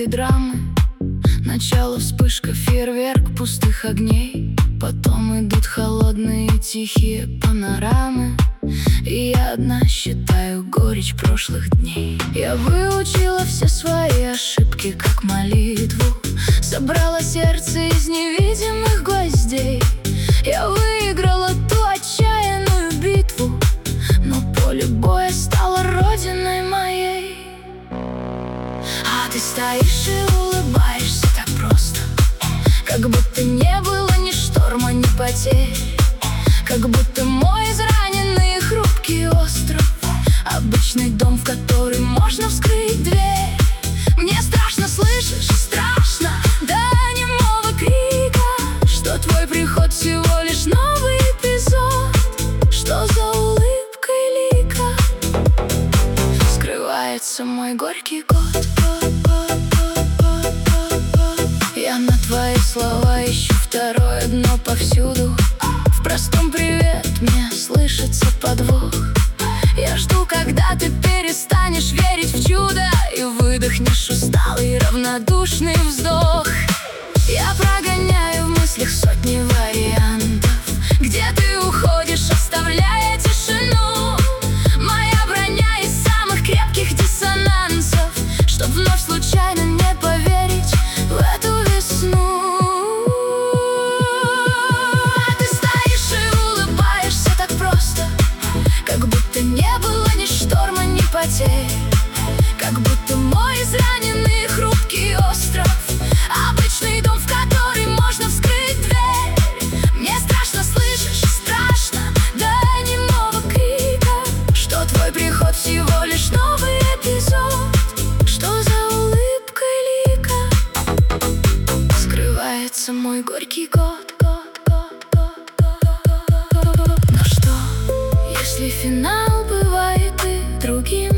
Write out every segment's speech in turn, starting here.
этой драмы. Начало вспышка, фейерверк пустых огней. Потом идут холодные тихие панорамы. И я одна считаю горечь прошлых дней. Я выучила все свои ошибки как молитву. Собрала сердце из невидимых гвоздей. Я выиграла ту отчаянную битву, но поле боя стало родиной моей. А ты стоишь и улыбаешься так просто, как будто не было ни шторма, ни потерь. Как будто мой израненный и хрупкий остров, обычный дом, в который можно вскрыть дверь. Мне страшно, слышишь, страшно до немого крика, что твой приход всего лишь новый эпизод. Что за улыбкой лика скрывается мой горький год. Я на твои слова ищу второе дно повсюду. В простом привет мне слышится подвох. Я жду, когда ты перестанешь верить в чудо и выдохнешь усталый равнодушный вздох. Я прогоняю в мыслях сотни вариантов, где ты уходишь, оставляя тишину. Моя броня из самых крепких диссонансов, чтоб вновь случайно не поверить в эту весну. Как будто мой израненный хрупкий остров, обычный дом, в который можно вскрыть дверь. Мне страшно, слышишь, страшно до немого крика, что твой приход всего лишь новый эпизод. Что за улыбкой лика скрывается мой горький год. Но что, если финал бывает и другим?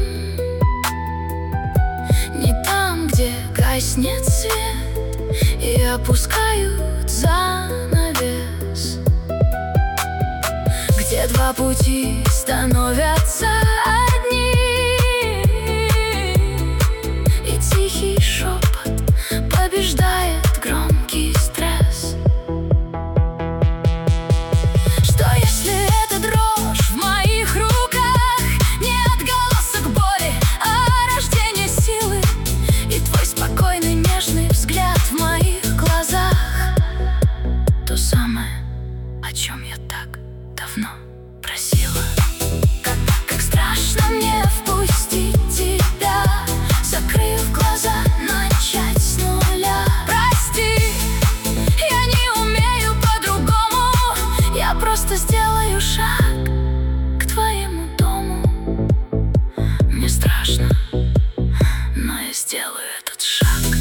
Не там, где гаснет свет и опускают занавес, где два пути становятся одним, и тихий шепот побеждает громкий стресс. Что если эта дрожь в моих руках не отголосок боли, а рождение силы? И твой спокойный нежный взгляд в моих глазах то самое, о чем я так давно просила. Как страшно мне впустить тебя, закрыв глаза, начать с нуля. Прости, я не умею по-другому, я просто сделаю шаг к твоему дому. Мне страшно, но я сделаю этот шаг.